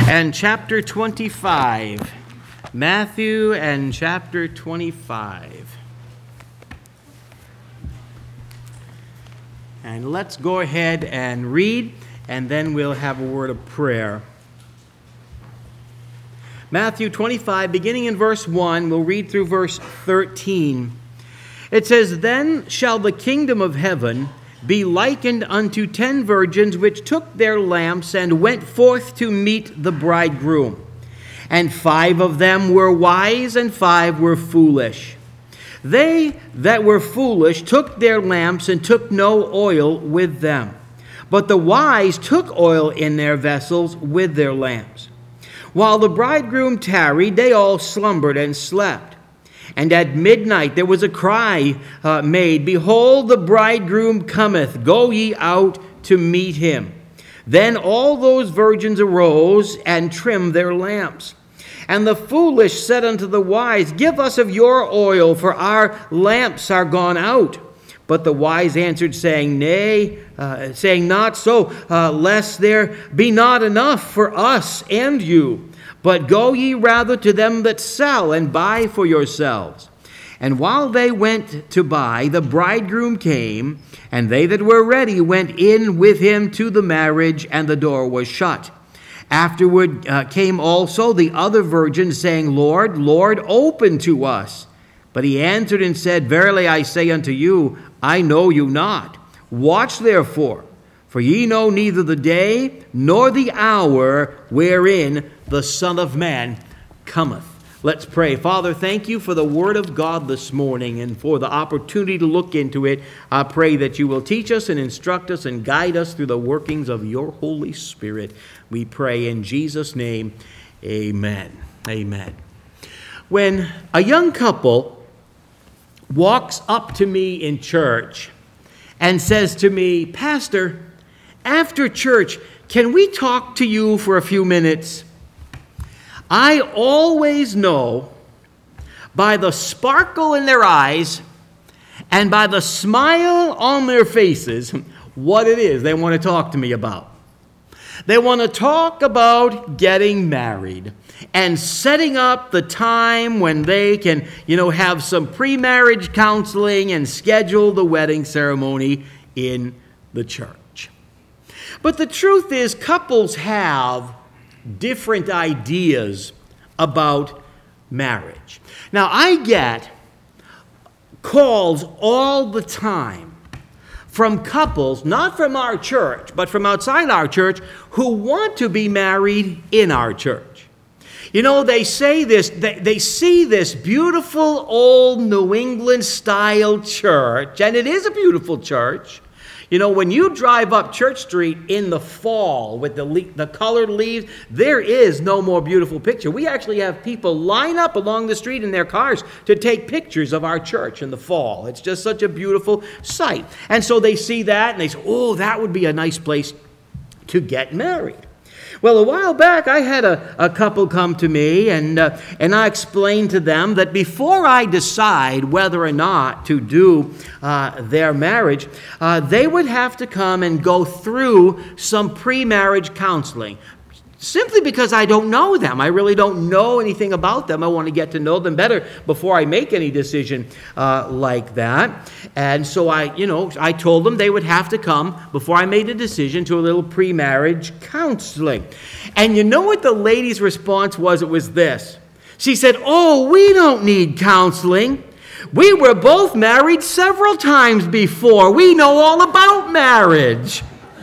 and chapter 25. Matthew and chapter 25. And let's go ahead and read, and then we'll have a word of prayer. Matthew 25, beginning in verse 1, we'll read through verse 13. It says, "Then shall the kingdom of heaven be likened unto 10 virgins which took their lamps and went forth to meet the bridegroom. And 5 of them were wise, and 5 were foolish. They that were foolish took their lamps and took no oil with them. But the wise took oil in their vessels with their lamps. While the bridegroom tarried, they all slumbered and slept. And at midnight there was a cry made, Behold, the bridegroom cometh, go ye out to meet him. Then all those virgins arose and trimmed their lamps. And the foolish said unto the wise, Give us of your oil, for our lamps are gone out. But the wise answered, saying, not so, lest there be not enough for us and you. But go ye rather to them that sell, and buy for yourselves. And while they went to buy, the bridegroom came, and they that were ready went in with him to the marriage, and the door was shut. Afterward came also the other virgins, saying, Lord, Lord, open to us. But he answered and said, Verily I say unto you, I know you not. Watch therefore, for ye know neither the day nor the hour wherein the Son of Man cometh." Let's pray. Father, thank you for the Word of God this morning and for the opportunity to look into it. I pray that you will teach us and instruct us and guide us through the workings of your Holy Spirit. We pray in Jesus' name, amen. Amen. When a young couple walks up to me in church and says to me, Pastor, after church, can we talk to you for a few minutes? I always know by the sparkle in their eyes and by the smile on their faces what it is they want to talk to me about. They want to talk about getting married and setting up the time when they can, have some pre-marriage counseling and schedule the wedding ceremony in the church. But the truth is, couples have different ideas about marriage. Now, I get calls all the time from couples, not from our church, but from outside our church, who want to be married in our church. They say this, they see this beautiful old New England style church, and it is a beautiful church. When you drive up Church Street in the fall with the colored leaves, there is no more beautiful picture. We actually have people line up along the street in their cars to take pictures of our church in the fall. It's just such a beautiful sight. And so they see that and they say, oh, that would be a nice place to get married. Well, a while back, I had a couple come to me, and I explained to them that before I decide whether or not to do their marriage, they would have to come and go through some pre-marriage counseling. Simply because I don't know them. I really don't know anything about them. I want to get to know them better before I make any decision like that. And so I told them they would have to come before I made a decision to a little pre-marriage counseling. And you know what the lady's response was? It was this. She said, "Oh, we don't need counseling. We were both married several times before. We know all about marriage."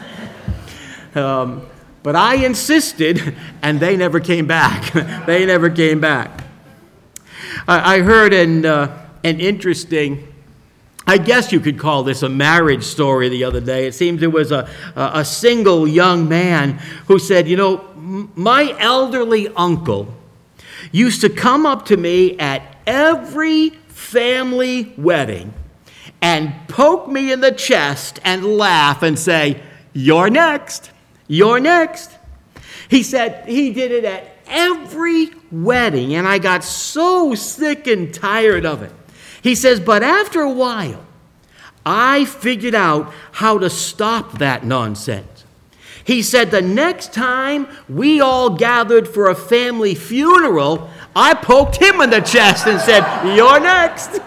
But I insisted, and they never came back. They never came back. I heard an interesting, I guess you could call this a marriage story the other day. It seems it was a single young man who said, my elderly uncle used to come up to me at every family wedding and poke me in the chest and laugh and say, "You're next. You're next." He said he did it at every wedding, and I got so sick and tired of it. He says, but after a while, I figured out how to stop that nonsense. He said, the next time we all gathered for a family funeral, I poked him in the chest and said, you're next.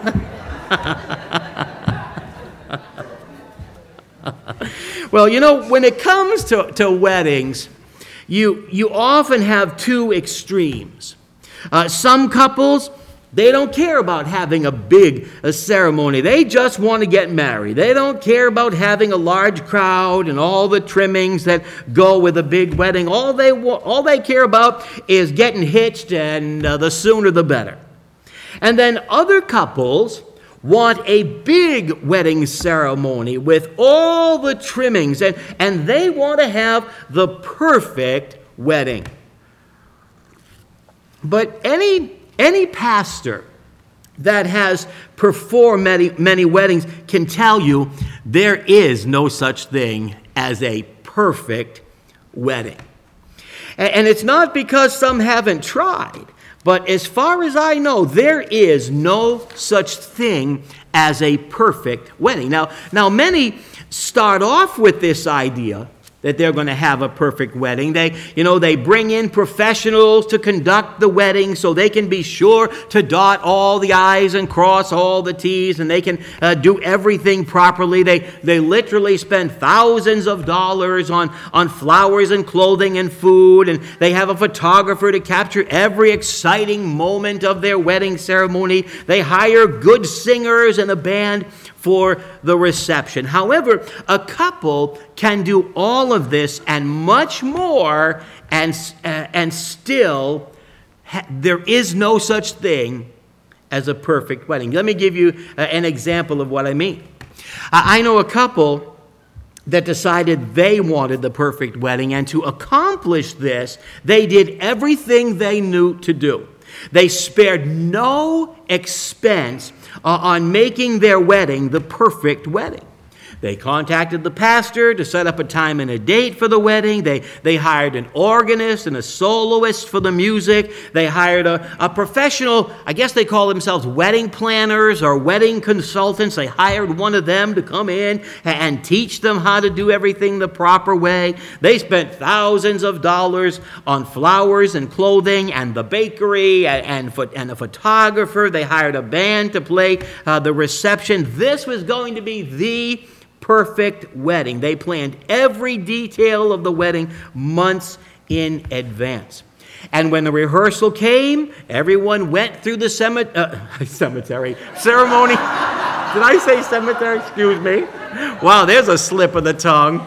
Well, when it comes to weddings, you often have two extremes. Some couples, they don't care about having a big ceremony. They just want to get married. They don't care about having a large crowd and all the trimmings that go with a big wedding. All they care about is getting hitched, and the sooner the better. And then other couples want a big wedding ceremony with all the trimmings, and they want to have the perfect wedding. But any pastor that has performed many weddings can tell you there is no such thing as a perfect wedding. And it's not because some haven't tried, but as far as I know, there is no such thing as a perfect wedding. Now many start off with this idea that they're going to have a perfect wedding. They bring in professionals to conduct the wedding so they can be sure to dot all the I's and cross all the T's, and they can do everything properly. They literally spend thousands of dollars on flowers and clothing and food, and they have a photographer to capture every exciting moment of their wedding ceremony. They hire good singers and a band for the reception. However, a couple can do all of this and much more, and still there is no such thing as a perfect wedding. Let me give you an example of what I mean. I know a couple that decided they wanted the perfect wedding, and to accomplish this, they did everything they knew to do. They spared no expense on making their wedding the perfect wedding. They contacted the pastor to set up a time and a date for the wedding. They hired an organist and a soloist for the music. They hired a professional, I guess they call themselves wedding planners or wedding consultants. They hired one of them to come in and teach them how to do everything the proper way. They spent thousands of dollars on flowers and clothing and the bakery and a photographer. They hired a band to play the reception. This was going to be the perfect wedding. They planned every detail of the wedding months in advance. And when the rehearsal came, everyone went through the ceremony. Did I say cemetery? Excuse me. Wow, there's a slip of the tongue,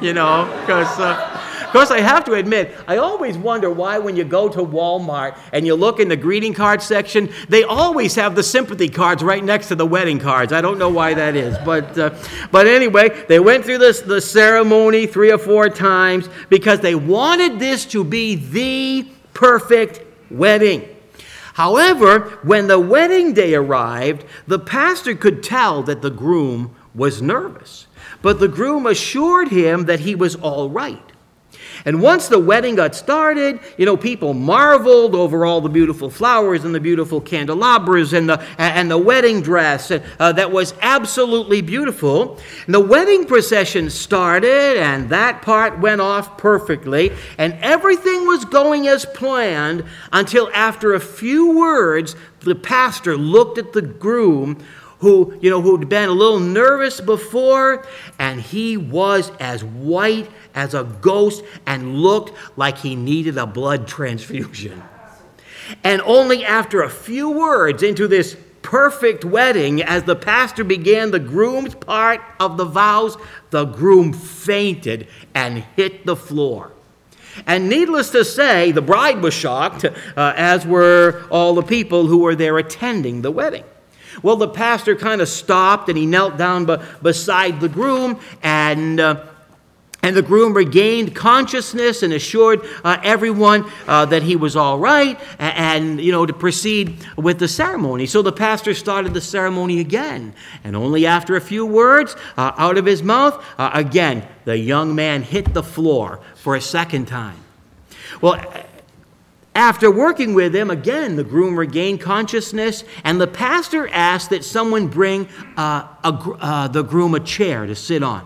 because I have to admit, I always wonder why when you go to Walmart and you look in the greeting card section, they always have the sympathy cards right next to the wedding cards. I don't know why that is. But anyway, they went through the ceremony 3 or 4 times because they wanted this to be the perfect wedding. However, when the wedding day arrived, the pastor could tell that the groom was nervous. But the groom assured him that he was all right. And once the wedding got started, people marveled over all the beautiful flowers and the beautiful candelabras and the wedding dress that was absolutely beautiful. And the wedding procession started, and that part went off perfectly, and everything was going as planned until after a few words, the pastor looked at the groom who'd been a little nervous before, and he was as white as a ghost and looked like he needed a blood transfusion. And only after a few words into this perfect wedding, as the pastor began the groom's part of the vows, the groom fainted and hit the floor. And needless to say, the bride was shocked, as were all the people who were there attending the wedding. Well, the pastor kind of stopped, and he knelt down beside the groom, and the groom regained consciousness and assured everyone that he was all right, and to proceed with the ceremony. So the pastor started the ceremony again, and only after a few words out of his mouth, again, the young man hit the floor for a second time. Well, after working with him, again, the groom regained consciousness, and the pastor asked that someone bring the groom a chair to sit on.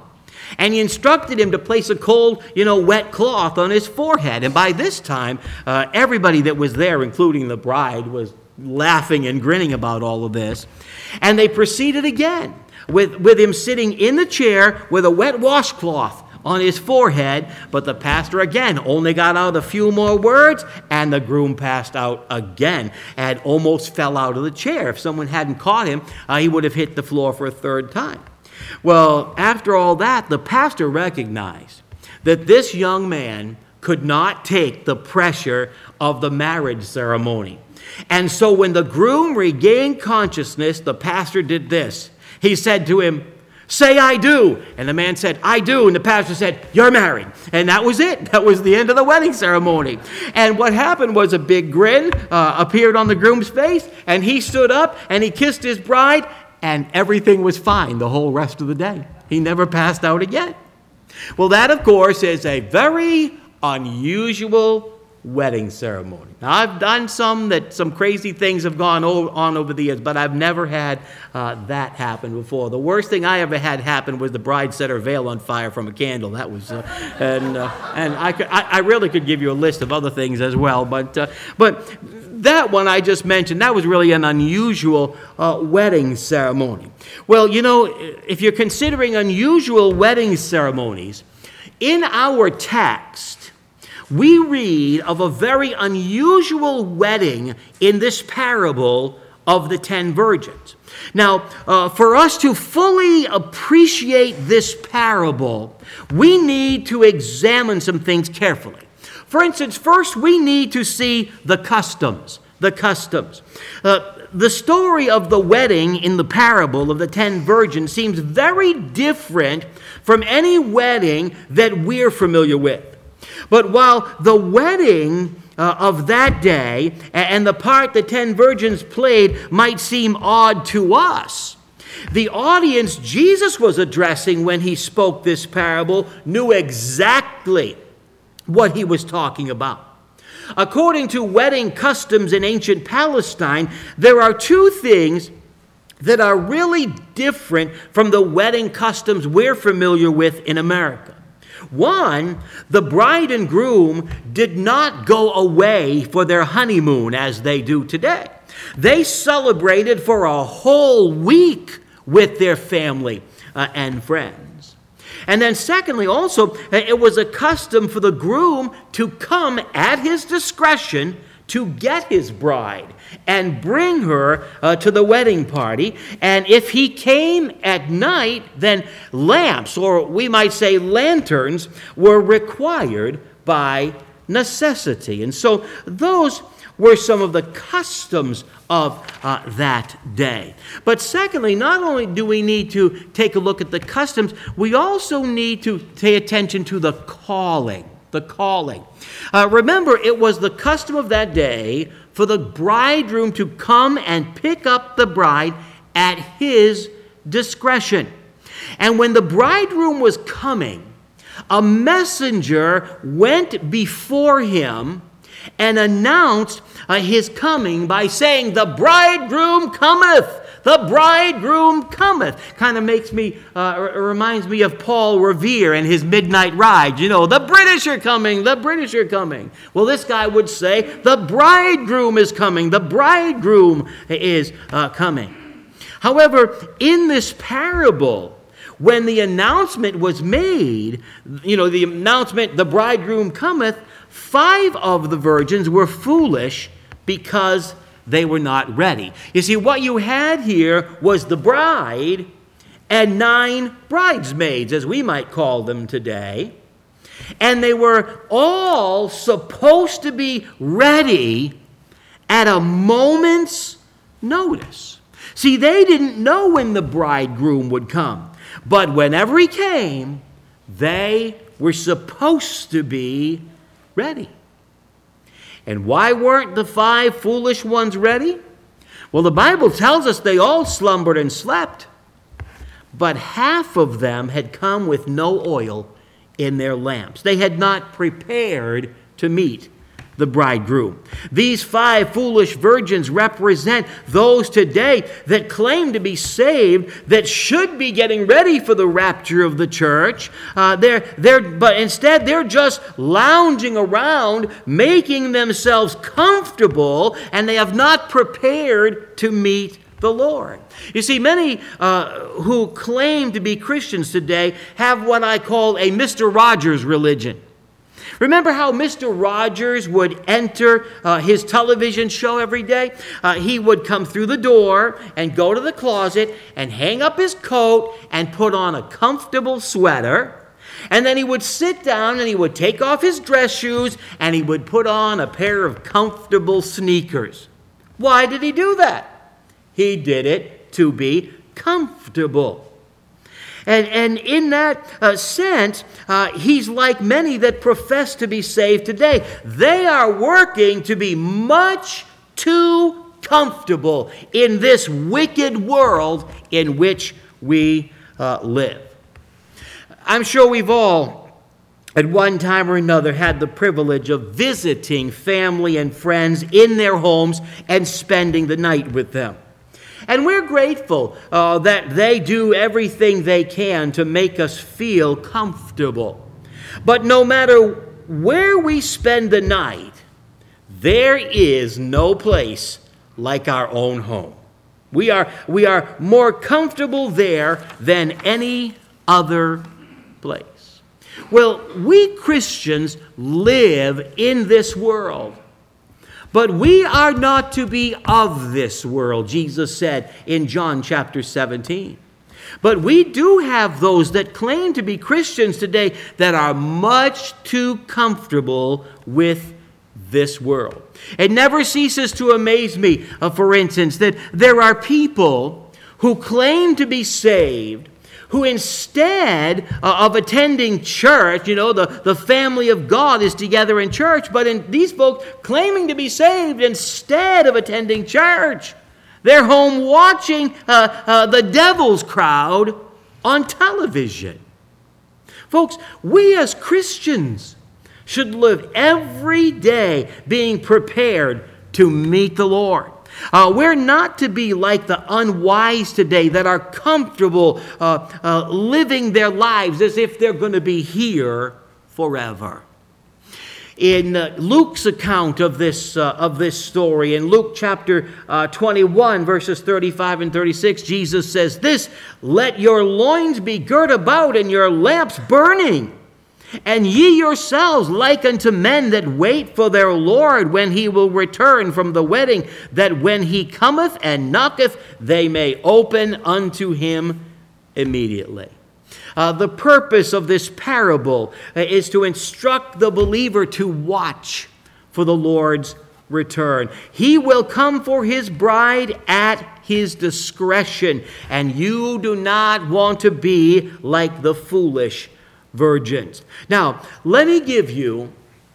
And he instructed him to place a cold, wet cloth on his forehead. And by this time, everybody that was there, including the bride, was laughing and grinning about all of this. And they proceeded again with him sitting in the chair with a wet washcloth on his forehead. But the pastor again only got out a few more words, and the groom passed out again and almost fell out of the chair. If someone hadn't caught him, he would have hit the floor for a third time. Well, after all that, the pastor recognized that this young man could not take the pressure of the marriage ceremony. And so when the groom regained consciousness, the pastor did this. He said to him, "Say I do." And the man said, "I do." And the pastor said, "You're married." And that was it. That was the end of the wedding ceremony. And what happened was a big grin appeared on the groom's face, and he stood up and he kissed his bride, and everything was fine the whole rest of the day. He never passed out again. Well, that, of course, is a very unusual wedding ceremony. Now, I've done some crazy things have gone on over the years, but I've never had that happen before. The worst thing I ever had happen was the bride set her veil on fire from a candle. That was, and I really could give you a list of other things as well, but that one I just mentioned, that was really an unusual wedding ceremony. Well, if you're considering unusual wedding ceremonies, in our text, we read of a very unusual wedding in this parable of the 10 virgins. Now, for us to fully appreciate this parable, we need to examine some things carefully. For instance, first we need to see the customs. The customs. The story of the wedding in the parable of the 10 virgins seems very different from any wedding that we're familiar with. But while the wedding of that day and the part the 10 virgins played might seem odd to us, the audience Jesus was addressing when he spoke this parable knew exactly what he was talking about. According to wedding customs in ancient Palestine, there are two things that are really different from the wedding customs we're familiar with in America. One, the bride and groom did not go away for their honeymoon as they do today. They celebrated for a whole week with their family and friends. And then secondly, also, it was a custom for the groom to come at his discretion to get his bride and bring her to the wedding party. And if he came at night, then lamps, or we might say lanterns, were required by necessity. And so those were some of the customs of that day. But secondly, not only do we need to take a look at the customs, we also need to pay attention to the calling. The calling. Remember, it was the custom of that day for the bridegroom to come and pick up the bride at his discretion. And when the bridegroom was coming, a messenger went before him and announced his coming by saying, "The bridegroom cometh! The bridegroom cometh." Kind of reminds me of Paul Revere and his midnight ride. The British are coming, the British are coming. Well, this guy would say, the bridegroom is coming, the bridegroom is coming. However, in this parable, when the announcement was made, the announcement, "The bridegroom cometh," 5 of the virgins were foolish because they were not ready. You see, what you had here was the bride and 9 bridesmaids, as we might call them today. And they were all supposed to be ready at a moment's notice. See, they didn't know when the bridegroom would come. But whenever he came, they were supposed to be ready. And why weren't the 5 foolish ones ready? Well, the Bible tells us they all slumbered and slept. But half of them had come with no oil in their lamps. They had not prepared to meet the bridegroom. These 5 foolish virgins represent those today that claim to be saved, that should be getting ready for the rapture of the church. But instead, they're just lounging around, making themselves comfortable, and they have not prepared to meet the Lord. You see, many who claim to be Christians today have what I call a Mr. Rogers religion. Remember how Mr. Rogers would enter his television show every day? He would come through the door and go to the closet and hang up his coat and put on a comfortable sweater. And then he would sit down and he would take off his dress shoes and he would put on a pair of comfortable sneakers. Why did he do that? He did it to be comfortable. And in that sense, he's like many that profess to be saved today. They are working to be much too comfortable in this wicked world in which we live. I'm sure we've all, at one time or another, had the privilege of visiting family and friends in their homes and spending the night with them. And we're grateful that they do everything they can to make us feel comfortable. But no matter where we spend the night, there is no place like our own home. We are more comfortable there than any other place. Well, we Christians live in this world. But we are not to be of this world, Jesus said in John chapter 17. But we do have those that claim to be Christians today that are much too comfortable with this world. It never ceases to amaze me, for instance, that there are people who claim to be saved, who instead of attending church, the family of God is together in church, but these folks claiming to be saved, instead of attending church, they're home watching the devil's crowd on television. Folks, we as Christians should live every day being prepared to meet the Lord. We're not to be like the unwise today that are comfortable living their lives as if they're going to be here forever. In Luke's account of this story, in Luke chapter 21, verses 35 and 36, Jesus says this, "Let your loins be girt about and your lamps burning. And ye yourselves like unto men that wait for their Lord when he will return from the wedding, that when he cometh and knocketh, they may open unto him immediately." The purpose of this parable is to instruct the believer to watch for the Lord's return. He will come for his bride at his discretion, and you do not want to be like the foolish virgins. Now, let me give you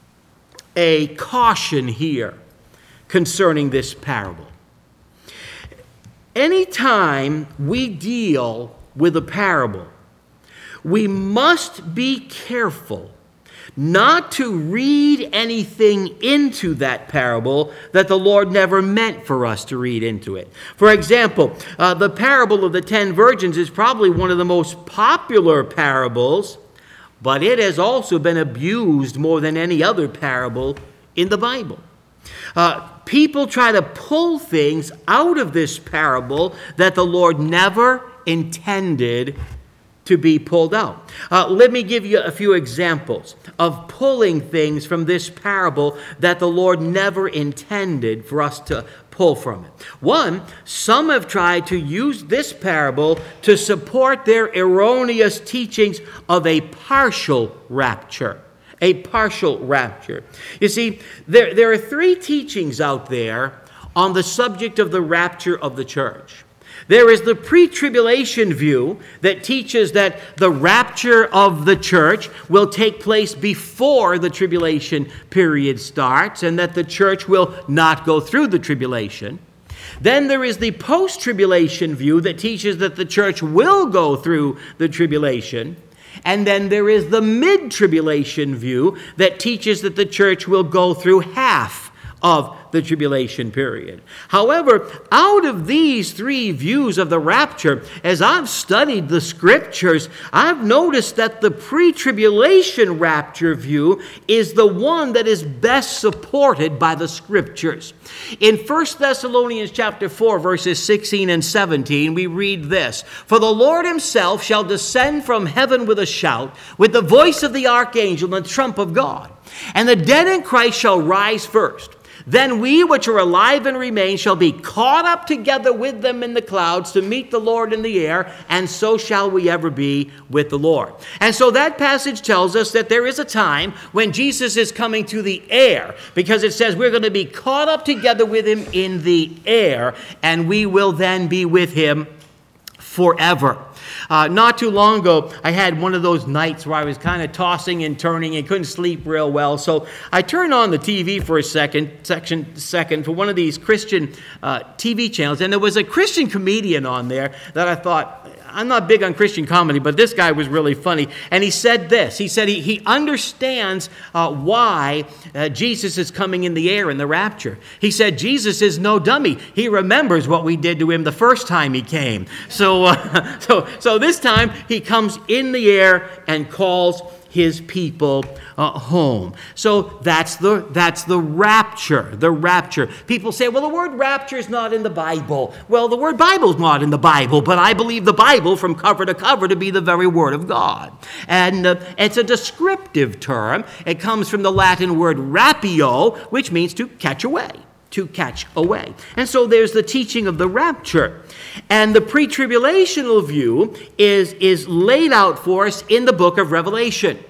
a caution here concerning this parable. Anytime we deal with a parable, we must be careful not to read anything into that parable that the Lord never meant for us to read into it. For example, the parable of the 10 virgins is probably one of the most popular parables, but it has also been abused more than any other parable in the Bible. People try to pull things out of this parable that the Lord never intended to be pulled out. Let me give you a few examples of pulling things from this parable that the Lord never intended for us to pull from it. One, some have tried to use this parable to support their erroneous teachings of a partial rapture. A partial rapture. You see, there are 3 teachings out there on the subject of the rapture of the church. There is the pre-tribulation view that teaches that the rapture of the church will take place before the tribulation period starts and that the church will not go through the tribulation. Then there is the post-tribulation view that teaches that the church will go through the tribulation. And then there is the mid-tribulation view that teaches that the church will go through half of the tribulation period. However, out of these three views of the rapture, as I've studied the scriptures, I've noticed that the pre-tribulation rapture view is the one that is best supported by the scriptures. In 1 Thessalonians chapter 4, verses 16 and 17, we read this: "For the Lord himself shall descend from heaven with a shout, with the voice of the archangel and the trump of God. And the dead in Christ shall rise first. Then we which are alive and remain shall be caught up together with them in the clouds to meet the Lord in the air, and so shall we ever be with the Lord." And so that passage tells us that there is a time when Jesus is coming to the air, because it says we're going to be caught up together with him in the air, and we will then be with him forever. Not too long ago, I had one of those nights where I was kind of tossing and turning and couldn't sleep real well. So I turned on the TV for a second for one of these Christian TV channels. And there was a Christian comedian on there that I thought, I'm not big on Christian comedy, but this guy was really funny. And he said this. He said he understands why Jesus is coming in the air in the rapture. He said Jesus is no dummy. He remembers what we did to him the first time he came. So this time he comes in the air and calls his people home. So that's the rapture. The rapture. People say, well, the word rapture is not in the Bible. Well, the word Bible is not in the Bible, but I believe the Bible from cover to cover to be the very word of God. And it's a descriptive term. It comes from the Latin word rapio, which means to catch away. To catch away. And so there's the teaching of the rapture. And the pre-tribulational view is laid out for us in the book of Revelation.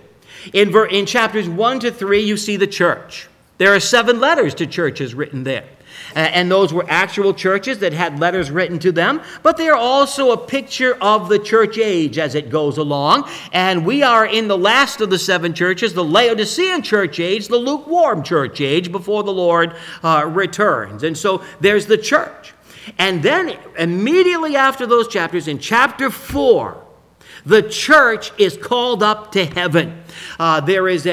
In chapters 1 to 3, you see the church. There are 7 letters to churches written there. And those were actual churches that had letters written to them, but they are also a picture of the church age as it goes along. And we are in the last of the 7 churches, the Laodicean church age, the lukewarm church age before the Lord returns. And so there's the church. And then immediately after those chapters, in chapter 4, the church is called up to heaven. There is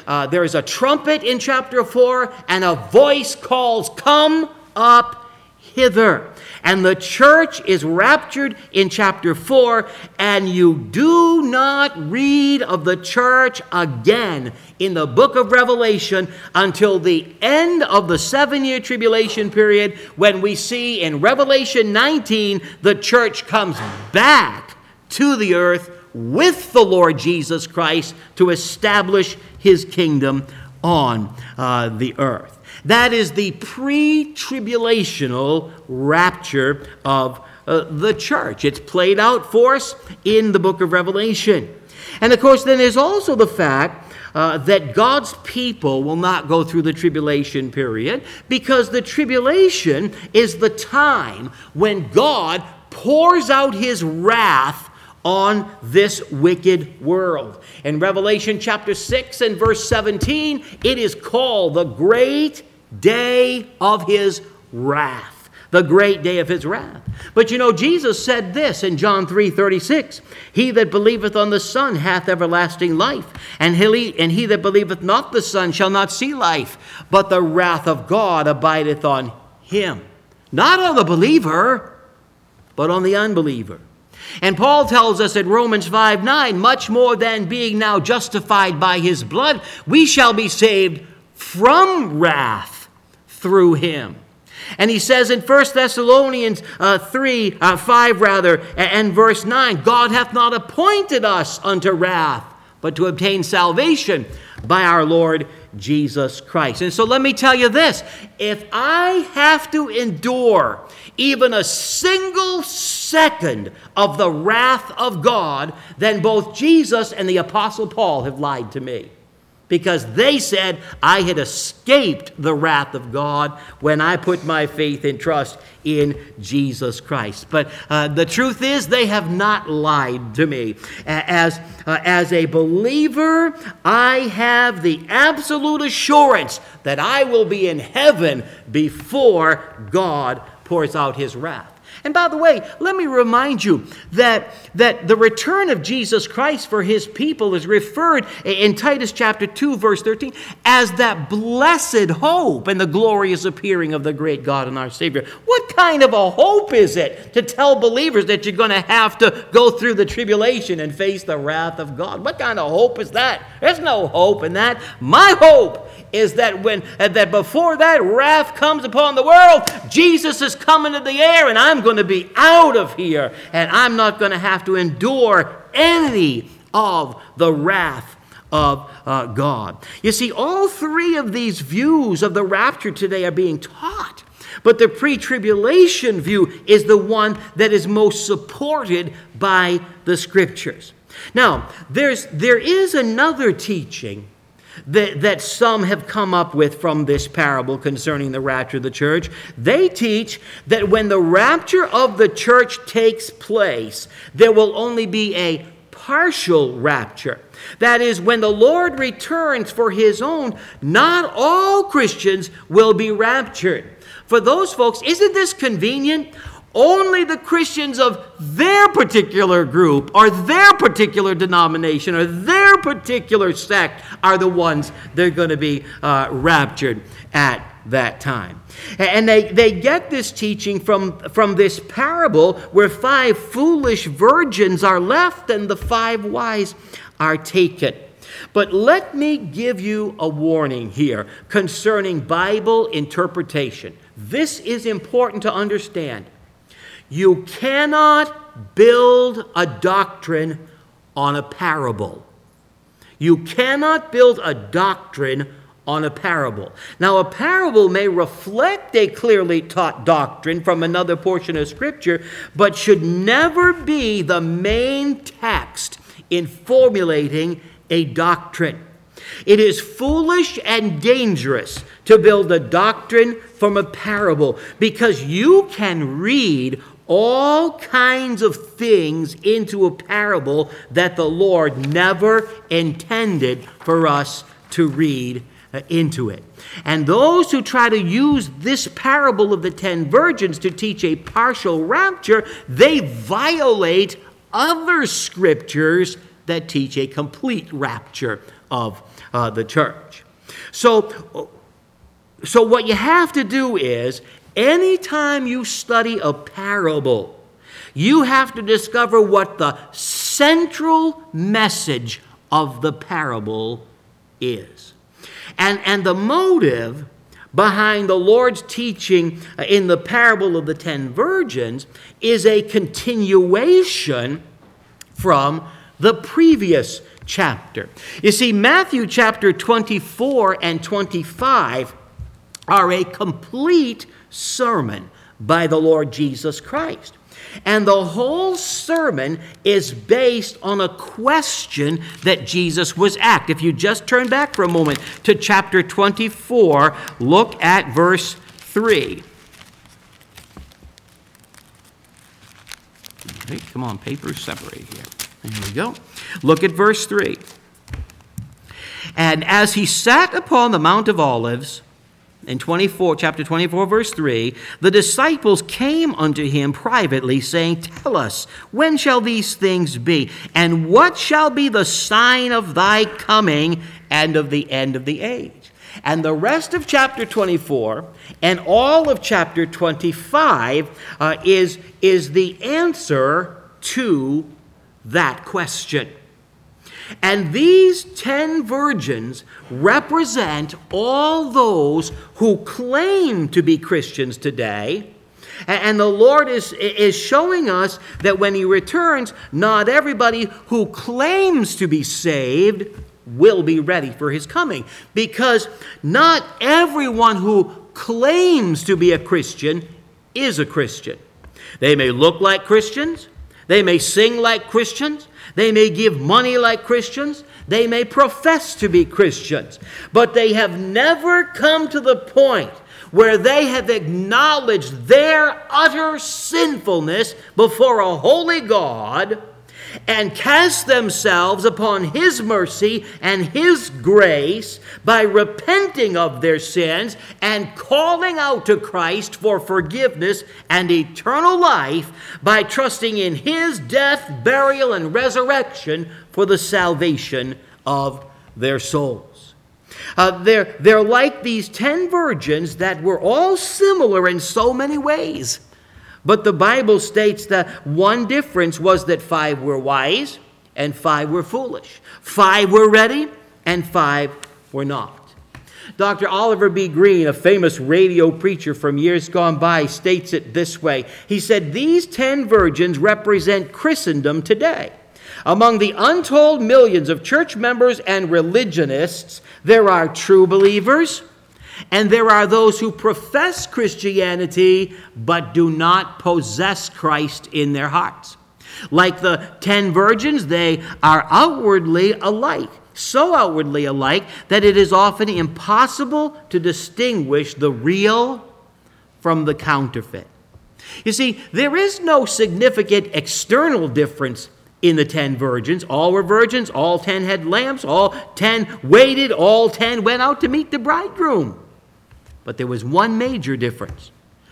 a trumpet in chapter 4, and a voice calls, "Come up hither." And the church is raptured in chapter 4, and you do not read of the church again in the book of Revelation until the end of the 7-year tribulation period, when we see in Revelation 19 the church comes back to the earth with the Lord Jesus Christ to establish his kingdom on the earth. That is the pre-tribulational rapture of the church. It's played out for us in the book of Revelation. And of course, then there's also the fact that God's people will not go through the tribulation period, because the tribulation is the time when God pours out his wrath on this wicked world. In Revelation chapter 6 and verse 17, it is called the great day of his wrath. The great day of his wrath. But you know, Jesus said this in John 3:36, "He that believeth on the Son hath everlasting life, and he that believeth not the Son shall not see life, but the wrath of God abideth on him." Not on the believer, but on the unbeliever. And Paul tells us in Romans 5:9, "Much more than being now justified by his blood, we shall be saved from wrath through him." And he says in 1 Thessalonians 5 and verse 9, "God hath not appointed us unto wrath, but to obtain salvation by our Lord Jesus Christ." And so let me tell you this: if I have to endure even a single second of the wrath of God, then both Jesus and the Apostle Paul have lied to me. Because they said I had escaped the wrath of God when I put my faith and trust in Jesus Christ. But the truth is, they have not lied to me. As a believer, I have the absolute assurance that I will be in heaven before God pours out his wrath. And by the way, let me remind you that the return of Jesus Christ for his people is referred in Titus chapter 2, verse 13, as that blessed hope and the glorious appearing of the great God and our Savior. What kind of a hope is it to tell believers that you're going to have to go through the tribulation and face the wrath of God? What kind of hope is that? There's no hope in that. My hope is that that before that wrath comes upon the world, Jesus is coming to the air, and I'm going to be out of here, and I'm not going to have to endure any of the wrath of God. You see, all three of these views of the rapture today are being taught, but the pre-tribulation view is the one that is most supported by the Scriptures. Now, there is another teaching that some have come up with from this parable concerning the rapture of the church. They teach that when the rapture of the church takes place, there will only be a partial rapture. That is, when the Lord returns for his own, not all Christians will be raptured. For those folks, isn't this convenient? Only the Christians of their particular group or their particular denomination or their particular sect are the ones that are going to be raptured at that time. And they get this teaching from this parable where 5 foolish virgins are left and the 5 wise are taken. But let me give you a warning here concerning Bible interpretation. This is important to understand. You cannot build a doctrine on a parable. You cannot build a doctrine on a parable. Now, a parable may reflect a clearly taught doctrine from another portion of Scripture, but should never be the main text in formulating a doctrine. It is foolish and dangerous to build a doctrine from a parable because you can read all kinds of things into a parable that the Lord never intended for us to read into it. And those who try to use this parable of the 10 virgins to teach a partial rapture, they violate other scriptures that teach a complete rapture of the church. So what you have to do is, anytime you study a parable, you have to discover what the central message of the parable is. And the motive behind the Lord's teaching in the parable of the 10 virgins is a continuation from the previous chapter. You see, Matthew chapter 24 and 25 are a complete sermon by the Lord Jesus Christ. And the whole sermon is based on a question that Jesus was asked. If you just turn back for a moment to chapter 24, look at verse 3. Okay, come on, papers separate here. There we go. Look at verse 3. And as he sat upon the Mount of Olives, in chapter 24, verse 3, the disciples came unto him privately, saying, Tell us, when shall these things be? And what shall be the sign of thy coming and of the end of the age? And the rest of chapter 24 and all of chapter 25 is the answer to that question. And these 10 virgins represent all those who claim to be Christians today. And the Lord is showing us that when he returns, not everybody who claims to be saved will be ready for his coming. Because not everyone who claims to be a Christian is a Christian. They may look like Christians. They may sing like Christians. They may give money like Christians. They may profess to be Christians. But they have never come to the point where they have acknowledged their utter sinfulness before a holy God and cast themselves upon his mercy and his grace by repenting of their sins and calling out to Christ for forgiveness and eternal life by trusting in his death, burial, and resurrection for the salvation of their souls. They're like these 10 virgins that were all similar in so many ways. But the Bible states that one difference was that 5 were wise and 5 were foolish. 5 were ready and 5 were not. Dr. Oliver B. Green, a famous radio preacher from years gone by, states it this way. He said, "These 10 virgins represent Christendom today. Among the untold millions of church members and religionists, there are true believers, and there are those who profess Christianity but do not possess Christ in their hearts. Like the 10 virgins, they are outwardly alike, so outwardly alike that it is often impossible to distinguish the real from the counterfeit." You see, there is no significant external difference in the 10 virgins. All were virgins, all 10 had lamps, all 10 waited, all 10 went out to meet the bridegroom. But there was one major difference.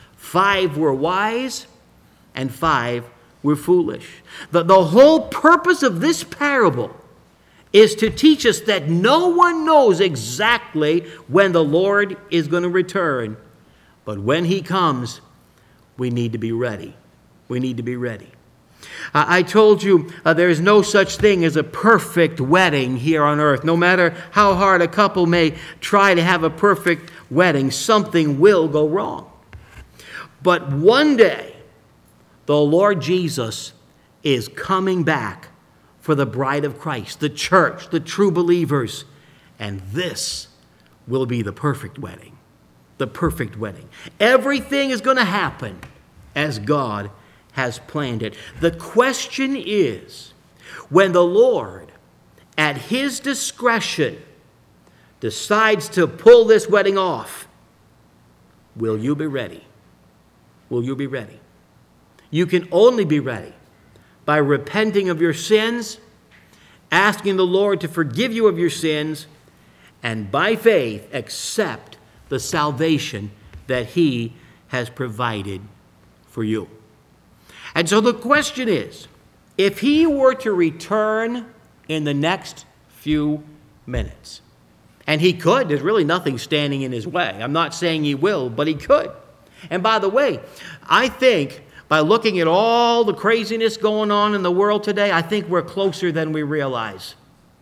5 were wise and 5 were foolish. The whole purpose of this parable is to teach us that no one knows exactly when the Lord is going to return. But when he comes, we need to be ready. We need to be ready. I told you there's no such thing as a perfect wedding here on earth. No matter how hard a couple may try to have a perfect wedding, something will go wrong. But one day, the Lord Jesus is coming back for the bride of Christ, the church, the true believers. And this will be the perfect wedding. The perfect wedding. Everything is going to happen as God has planned it. The question is, when the Lord, at his discretion, decides to pull this wedding off, will you be ready? Will you be ready? You can only be ready by repenting of your sins, asking the Lord to forgive you of your sins, and by faith accept the salvation that he has provided for you. And so the question is, if he were to return in the next few minutes, and he could, there's really nothing standing in his way. I'm not saying he will, but he could. And by the way, I think by looking at all the craziness going on in the world today, I think we're closer than we realize.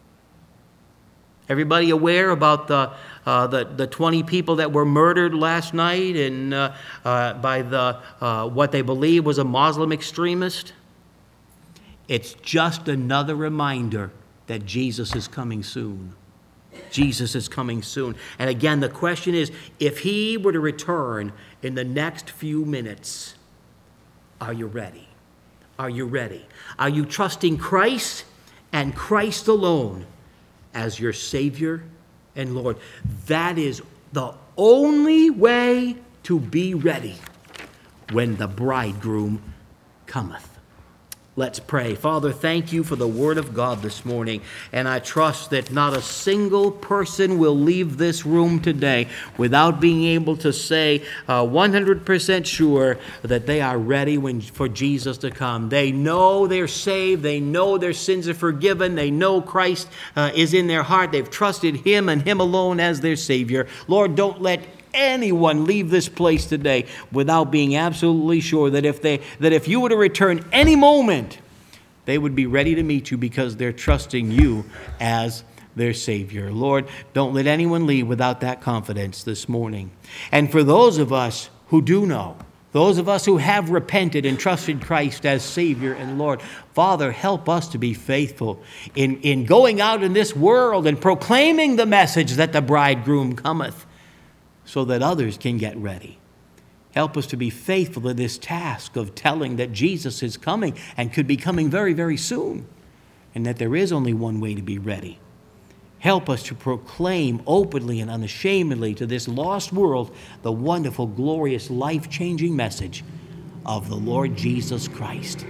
Everybody aware about the 20 people that were murdered last night and by what they believe was a Muslim extremist? It's just another reminder that Jesus is coming soon. Jesus is coming soon. And again, the question is, if he were to return in the next few minutes, are you ready? Are you ready? Are you trusting Christ and Christ alone as your Savior and Lord? That is the only way to be ready when the bridegroom cometh. Let's pray. Father, thank you for the word of God this morning, and I trust that not a single person will leave this room today without being able to say 100% sure that they are ready for Jesus to come. They know they're saved. They know their sins are forgiven. They know Christ is in their heart. They've trusted him and him alone as their Savior. Lord, don't let anyone leave this place today without being absolutely sure that if you were to return any moment, they would be ready to meet you because they're trusting you as their Savior. Lord, don't let anyone leave without that confidence this morning. And for those of us who do know, those of us who have repented and trusted Christ as Savior and Lord, Father, help us to be faithful in going out in this world and proclaiming the message that the bridegroom cometh, so that others can get ready. Help us to be faithful to this task of telling that Jesus is coming and could be coming very, very soon, and that there is only one way to be ready. Help us to proclaim openly and unashamedly to this lost world the wonderful, glorious, life-changing message of the Lord Jesus Christ.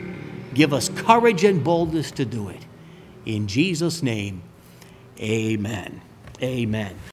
Give us courage and boldness to do it. In Jesus' name, amen. Amen.